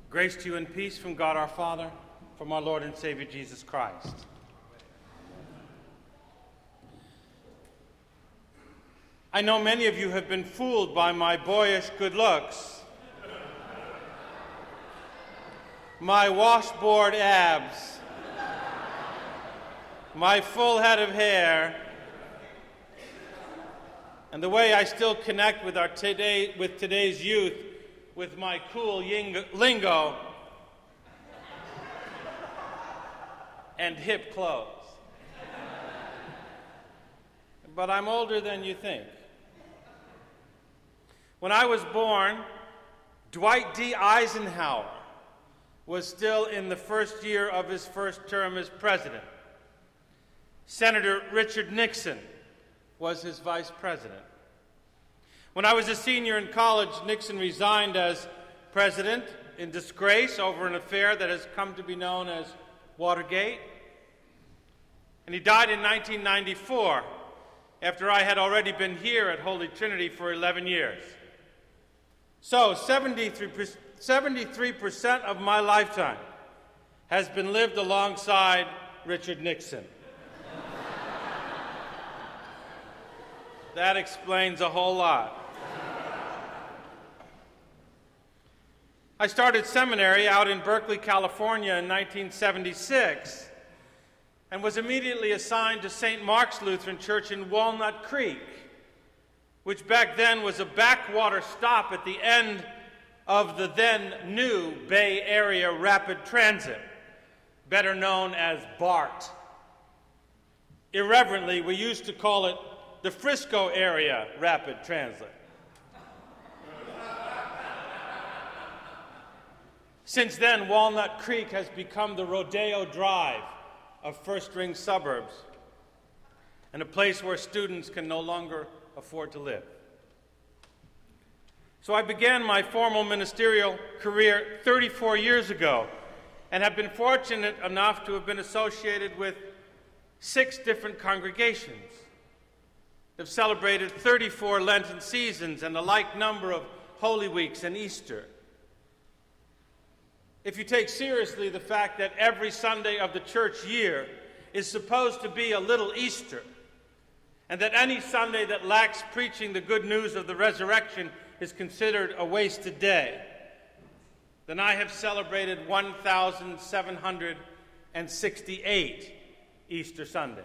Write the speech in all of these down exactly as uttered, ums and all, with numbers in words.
Grace to you and peace from God our Father, from our Lord and Savior Jesus Christ. I know many of you have been fooled by my boyish good looks, my washboard abs, my full head of hair, and the way I still connect with our today with today's youth with my cool ying- lingo and hip clothes. But I'm older than you think. When I was born, Dwight D. Eisenhower was still in the first year of his first term as president. Senator Richard Nixon was his vice president. When I was a senior in college, Nixon resigned as president in disgrace over an affair that has come to be known as Watergate. And he died in nineteen ninety-four, after I had already been here at Holy Trinity for eleven years. So seventy-three percent of my lifetime has been lived alongside Richard Nixon. That explains a whole lot. I started seminary out in Berkeley, California in nineteen seventy-six and was immediately assigned to Saint Mark's Lutheran Church in Walnut Creek, which back then was a backwater stop at the end of the then new Bay Area Rapid Transit, better known as BART. Irreverently, we used to call it the Frisco Area Rapid Transit. Since then, Walnut Creek has become the Rodeo Drive of first-ring suburbs and a place where students can no longer afford to live. So I began my formal ministerial career thirty-four years ago and have been fortunate enough to have been associated with six different congregations. Have celebrated thirty-four Lenten seasons and a like number of Holy Weeks and Easter. If you take seriously the fact that every Sunday of the church year is supposed to be a little Easter, and that any Sunday that lacks preaching the good news of the resurrection is considered a wasted day, then I have celebrated one thousand seven hundred sixty-eight Easter Sundays.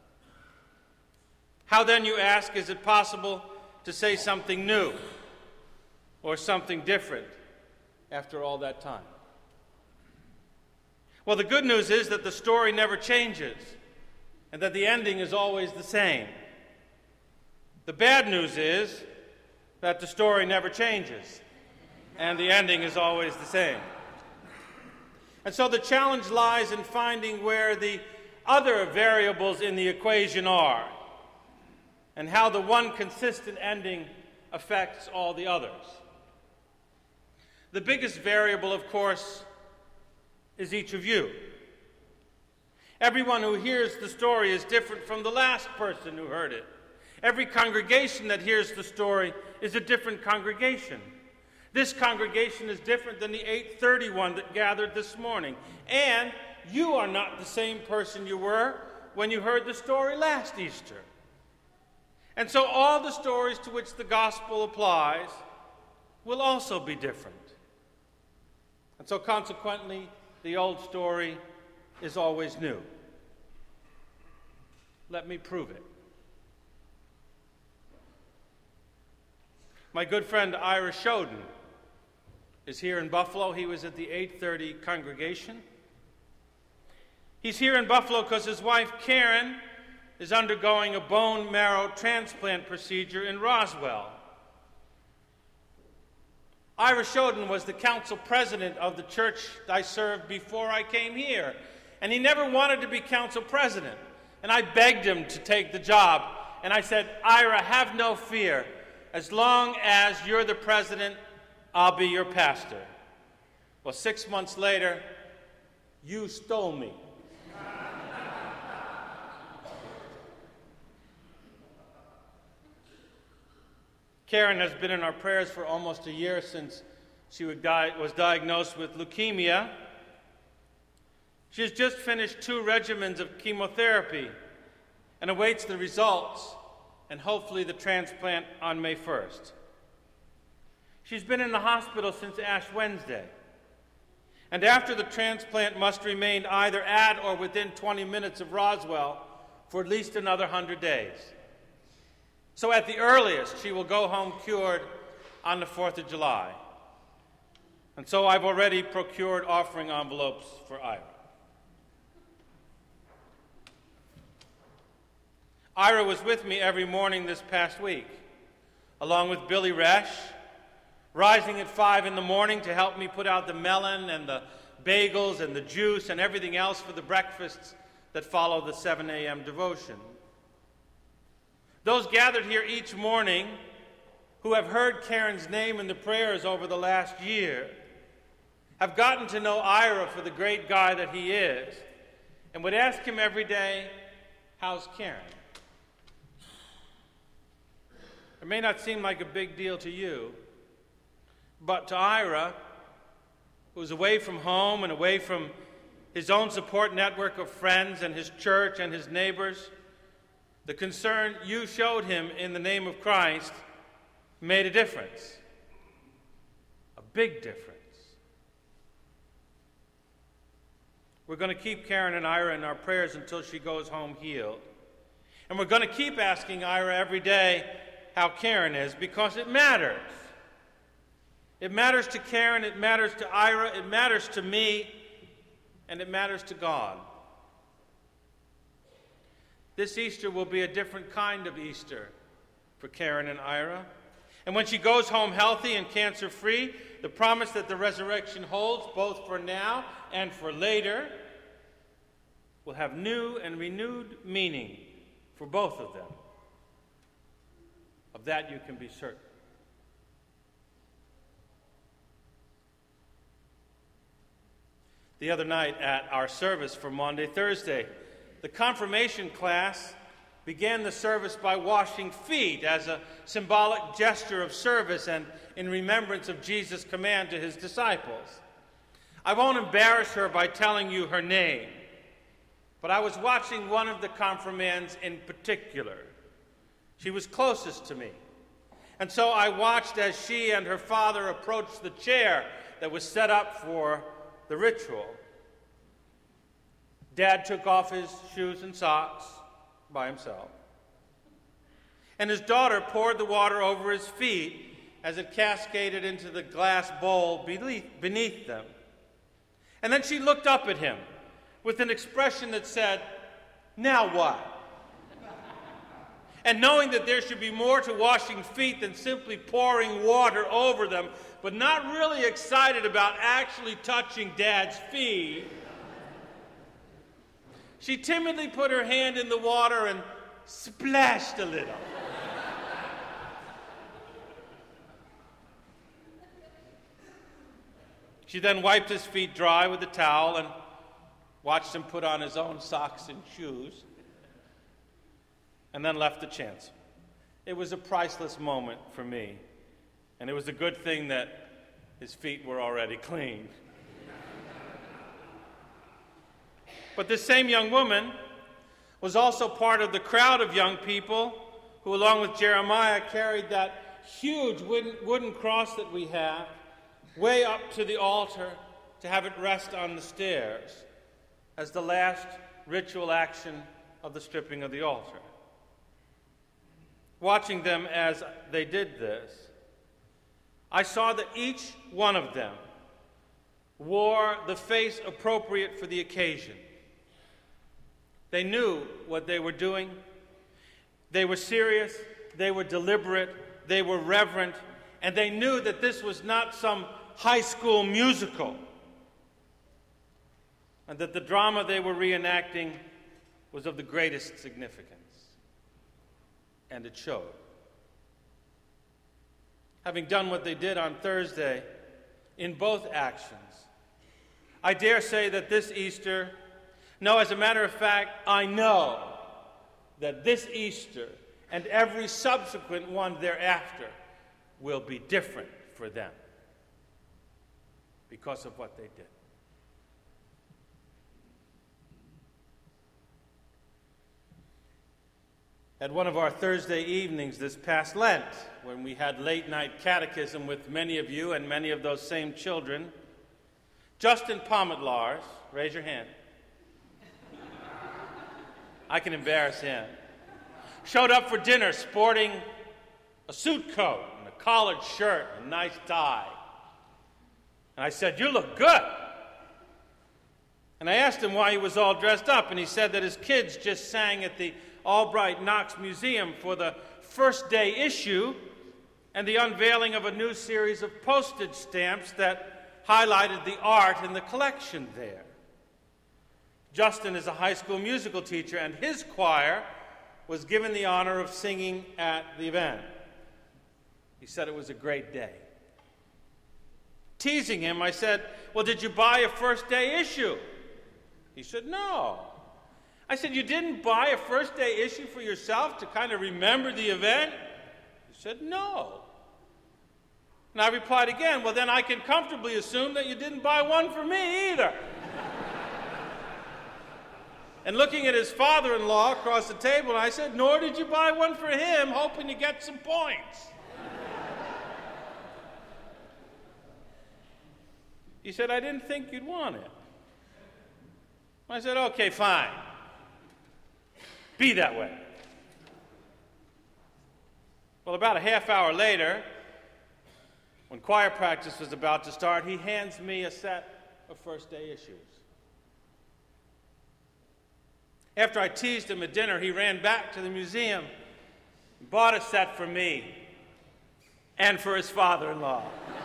How then, you ask, is it possible to say something new or something different after all that time? Well, the good news is that the story never changes and that the ending is always the same. The bad news is that the story never changes and the ending is always the same. And so the challenge lies in finding where the other variables in the equation are and how the one consistent ending affects all the others. The biggest variable, of course, is each of you. Everyone who hears the story is different from the last person who heard it. Every congregation that hears the story is a different congregation. This congregation is different than the eight thirty-one that gathered this morning. And you are not the same person you were when you heard the story last Easter. And so all the stories to which the gospel applies will also be different. And so consequently, the old story is always new. Let me prove it. My good friend Ira Shoden is here in Buffalo. He was at the eight thirty congregation. He's here in Buffalo because his wife Karen is undergoing a bone marrow transplant procedure in Roswell. Ira Shoden was the council president of the church I served before I came here, and he never wanted to be council president. And I begged him to take the job, and I said, Ira, have no fear. As long as you're the president, I'll be your pastor. Well, six months later, you stole me. Karen has been in our prayers for almost a year since She was diagnosed with leukemia. She has just finished two regimens of chemotherapy and awaits the results and hopefully the transplant on May first. She's been in the hospital since Ash Wednesday, and after the transplant must remain either at or within twenty minutes of Roswell for at least another one hundred days. So at the earliest, she will go home cured on the fourth of July. And so I've already procured offering envelopes for Ira. Ira was with me every morning this past week, along with Billy Resch, rising at five in the morning to help me put out the melon and the bagels and the juice and everything else for the breakfasts that follow the seven a.m. devotion. Those gathered here each morning who have heard Karen's name in the prayers over the last year have gotten to know Ira for the great guy that he is and would ask him every day, "How's Karen?" It may not seem like a big deal to you, but to Ira, who's away from home and away from his own support network of friends and his church and his neighbors, the concern you showed him in the name of Christ made a difference, a big difference. We're going to keep Karen and Ira in our prayers until she goes home healed. And we're going to keep asking Ira every day how Karen is, because it matters. It matters to Karen, it matters to Ira, it matters to me, and it matters to God. This Easter will be a different kind of Easter for Karen and Ira. And when she goes home healthy and cancer-free, the promise that the resurrection holds, both for now and for later, will have new and renewed meaning for both of them. Of that you can be certain. The other night at our service for Maundy Thursday, the confirmation class began the service by washing feet as a symbolic gesture of service and in remembrance of Jesus' command to his disciples. I won't embarrass her by telling you her name, but I was watching one of the confirmands in particular. She was closest to me, and so I watched as she and her father approached the chair that was set up for the ritual. Dad took off his shoes and socks by himself, and his daughter poured the water over his feet as it cascaded into the glass bowl beneath, beneath them. And then she looked up at him with an expression that said, "Now what?" And knowing that there should be more to washing feet than simply pouring water over them, but not really excited about actually touching Dad's feet, she timidly put her hand in the water and splashed a little. She then wiped his feet dry with a towel and watched him put on his own socks and shoes, and then left the chancel. It was a priceless moment for me, and it was a good thing that his feet were already clean. But this same young woman was also part of the crowd of young people who, along with Jeremiah, carried that huge wooden, wooden cross that we have way up to the altar to have it rest on the stairs as the last ritual action of the stripping of the altar. Watching them as they did this, I saw that each one of them wore the face appropriate for the occasion. They knew what they were doing. They were serious, they were deliberate, they were reverent, and they knew that this was not some high school musical, and that the drama they were reenacting was of the greatest significance. And it showed. Having done what they did on Thursday in both actions, I dare say that this Easter, no, as a matter of fact, I know that this Easter and every subsequent one thereafter will be different for them. because of what they did. At one of our Thursday evenings this past Lent, when we had late-night catechism with many of you and many of those same children, Justin Pometlars, raise your hand. I can embarrass him. Showed up for dinner sporting a suit coat and a collared shirt and a nice tie. And I said, "You look good." And I asked him why he was all dressed up, and he said that his kids just sang at the Albright Knox Museum for the first day issue and the unveiling of a new series of postage stamps that highlighted the art in the collection there. Justin is a high school musical teacher, and his choir was given the honor of singing at the event. He said it was a great day. Teasing him, I said, "Well, did you buy a first day issue?" He said, "No." I said, "You didn't buy a first day issue for yourself to kind of remember the event?" He said, "No." And I replied again, "Well, then I can comfortably assume that you didn't buy one for me either." And looking at his father-in-law across the table, I said, "Nor did you buy one for him, hoping to get some points." He said, "I didn't think you'd want it." I said, "Okay, fine. Be that way." Well, about a half hour later, when choir practice was about to start, he hands me a set of first day issues. After I teased him at dinner, he ran back to the museum and bought a set for me and for his father-in-law.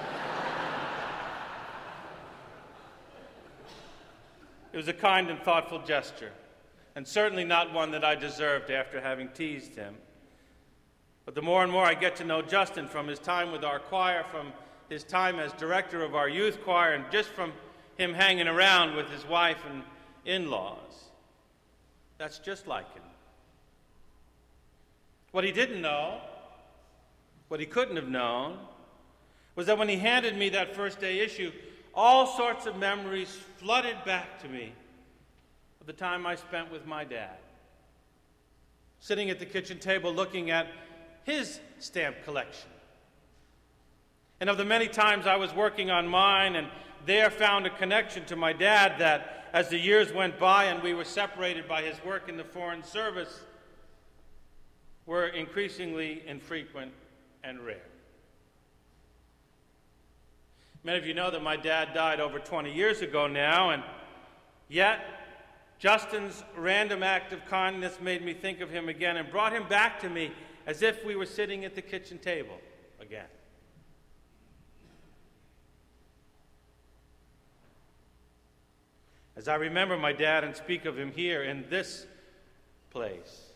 It was a kind and thoughtful gesture, and certainly not one that I deserved after having teased him. But the more and more I get to know Justin, from his time with our choir, from his time as director of our youth choir, and just from him hanging around with his wife and in-laws, that's just like him. What he didn't know, what he couldn't have known, was that when he handed me that first day issue, all sorts of memories flooded back to me of the time I spent with my dad, sitting at the kitchen table looking at his stamp collection, and of the many times I was working on mine and there found a connection to my dad that, as the years went by and we were separated by his work in the Foreign Service, were increasingly infrequent and rare. Many of you know that my dad died over twenty years ago now, and yet Justin's random act of kindness made me think of him again and brought him back to me as if we were sitting at the kitchen table again. As I remember my dad and speak of him here in this place,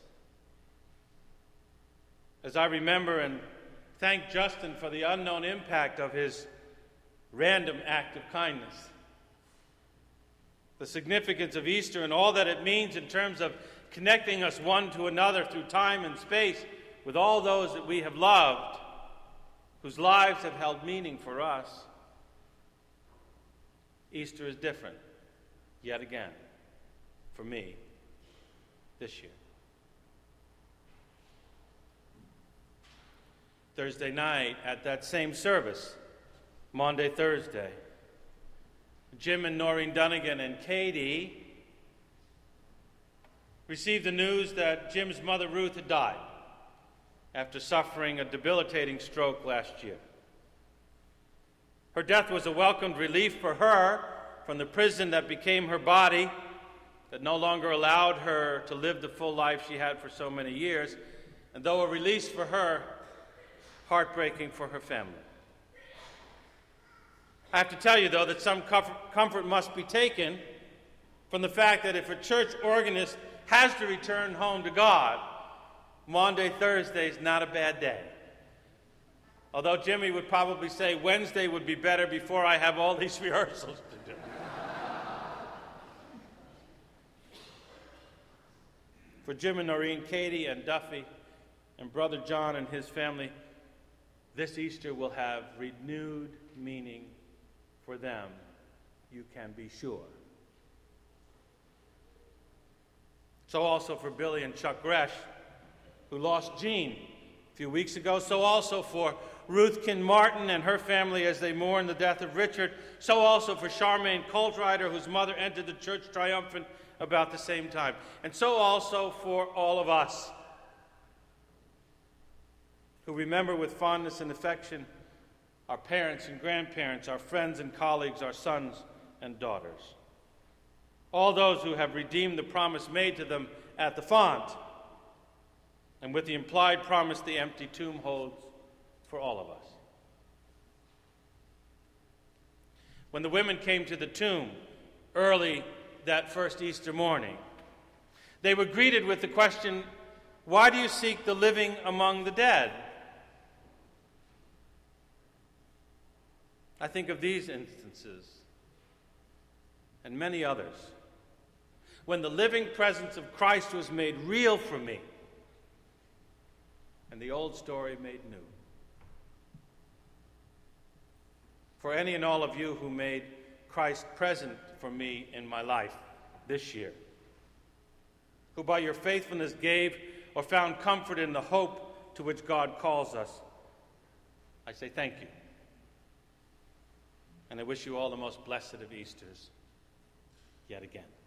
as I remember and thank Justin for the unknown impact of his random act of kindness, the significance of Easter and all that it means in terms of connecting us one to another through time and space with all those that we have loved, whose lives have held meaning for us, Easter is different, yet again, for me, this year. Thursday night at that same service, Maundy Thursday, Jim and Noreen Dunnigan and Katie received the news that Jim's mother Ruth had died after suffering a debilitating stroke last year. Her death was a welcomed relief for her from the prison that became her body, that no longer allowed her to live the full life she had for so many years, and though a release for her, heartbreaking for her family. I have to tell you, though, that some comfort must be taken from the fact that if a church organist has to return home to God, Maundy Thursday is not a bad day. Although Jimmy would probably say Wednesday would be better before I have all these rehearsals to do. For Jim and Noreen, Katie and Duffy, and Brother John and his family, this Easter will have renewed meaning For them, you can be sure. So also for Billy and Chuck Gresh, who lost Jean a few weeks ago. So also for Ruthkin Martin and her family as they mourn the death of Richard. So also for Charmaine Coltrider, whose mother entered the church triumphant about the same time. And so also for all of us, who remember with fondness and affection our parents and grandparents, our friends and colleagues, our sons and daughters. All those who have redeemed the promise made to them at the font, and with the implied promise the empty tomb holds for all of us. When the women came to the tomb early that first Easter morning, they were greeted with the question, "Why do you seek the living among the dead?" I think of these instances and many others when the living presence of Christ was made real for me and the old story made new. For any and all of you who made Christ present for me in my life this year, who by your faithfulness gave or found comfort in the hope to which God calls us, I say thank you. And I wish you all the most blessed of Easters yet again.